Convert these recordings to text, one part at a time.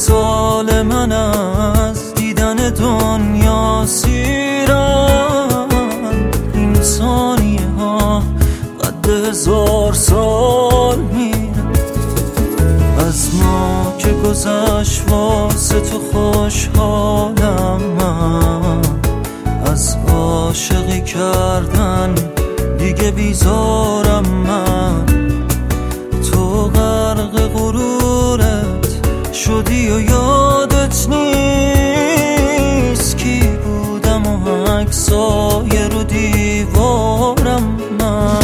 سال من از دیدن دنیا سیرم. این ثانیه ها قد 1000 سال میرم. از ما که گذشت واسه تو خوشحالم من. از عاشقی کردن دیگه بیزارم من. تو غرق غرورت شدی و یادت نیست کی بودم و عکسای رو دیوارم من.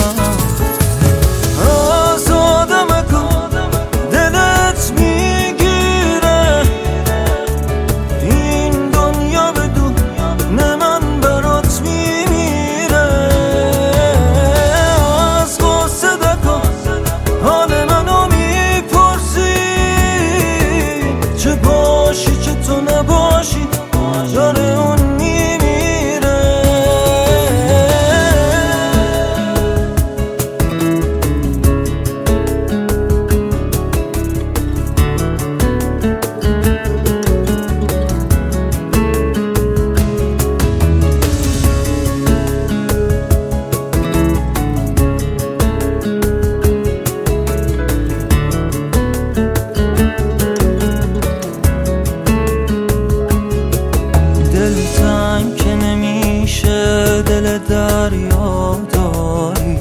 دلتنگ که نمیشه دل دریا داری.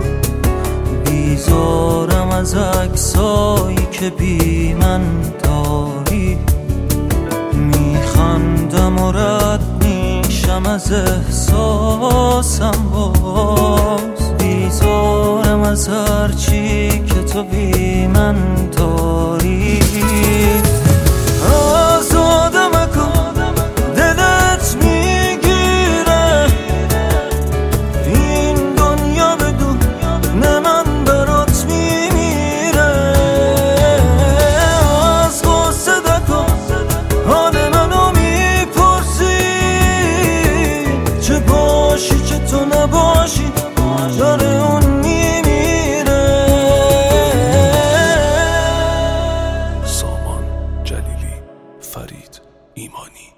بیزارم از عکسایی که بی من داری. میخندم و رد میشم از احساسم باز. بیزارم از هرچی که تو بی من داری. سامان جلیلی، فرید ایمانی.